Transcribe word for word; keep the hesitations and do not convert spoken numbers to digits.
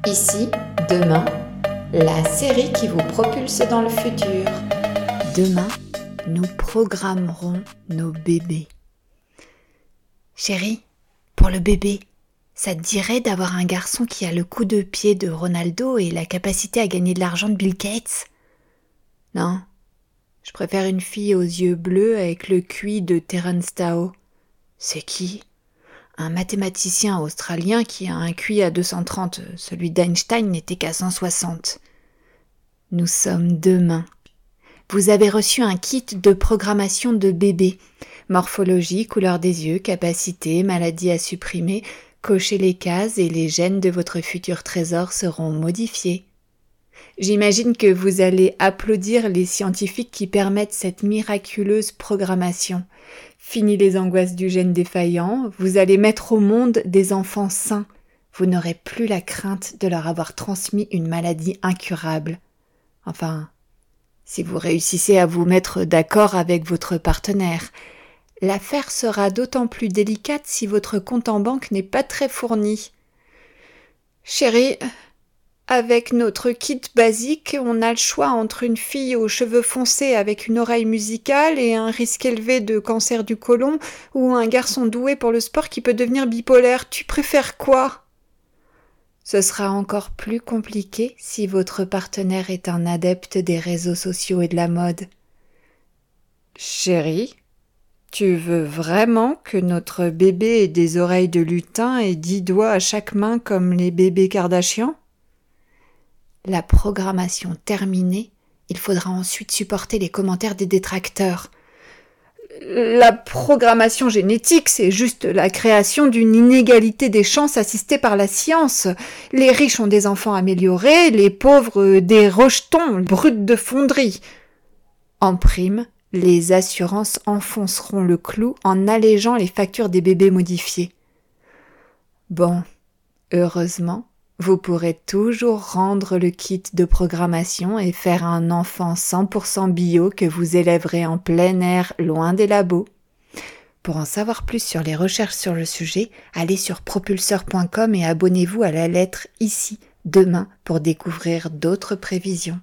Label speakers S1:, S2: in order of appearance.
S1: Ici, demain, la série qui vous propulse dans le futur.
S2: Demain, nous programmerons nos bébés. Chérie, pour le bébé, ça te dirait d'avoir un garçon qui a le coup de pied de Ronaldo et la capacité à gagner de l'argent de Bill Gates? Non, je préfère une fille aux yeux bleus avec le Q I de Terence Tao. C'est qui? Un mathématicien australien qui a un Q I à deux cent trente, celui d'Einstein n'était qu'à cent soixante. Nous sommes demain. Vous avez reçu un kit de programmation de bébé. Morphologie, couleur des yeux, capacité, maladie à supprimer. Cochez les cases et les gènes de votre futur trésor seront modifiés. J'imagine que vous allez applaudir les scientifiques qui permettent cette miraculeuse programmation. Fini les angoisses du gène défaillant, vous allez mettre au monde des enfants sains. Vous n'aurez plus la crainte de leur avoir transmis une maladie incurable. Enfin, si vous réussissez à vous mettre d'accord avec votre partenaire. L'affaire sera d'autant plus délicate si votre compte en banque n'est pas très fourni. Chérie, avec notre kit basique, on a le choix entre une fille aux cheveux foncés avec une oreille musicale et un risque élevé de cancer du côlon ou un garçon doué pour le sport qui peut devenir bipolaire. Tu préfères quoi? Ce sera encore plus compliqué si votre partenaire est un adepte des réseaux sociaux et de la mode. Chérie, tu veux vraiment que notre bébé ait des oreilles de lutin et dix doigts à chaque main comme les bébés Kardashian? La programmation terminée, il faudra ensuite supporter les commentaires des détracteurs. La programmation génétique, c'est juste la création d'une inégalité des chances assistée par la science. Les riches ont des enfants améliorés, les pauvres des rejetons bruts de fonderie. En prime, les assurances enfonceront le clou en allégeant les factures des bébés modifiés. Bon, heureusement, vous pourrez toujours rendre le kit de programmation et faire un enfant cent pour cent bio que vous élèverez en plein air, loin des labos. Pour en savoir plus sur les recherches sur le sujet, allez sur propulseur point com et abonnez-vous à la lettre ici, demain, pour découvrir d'autres prévisions.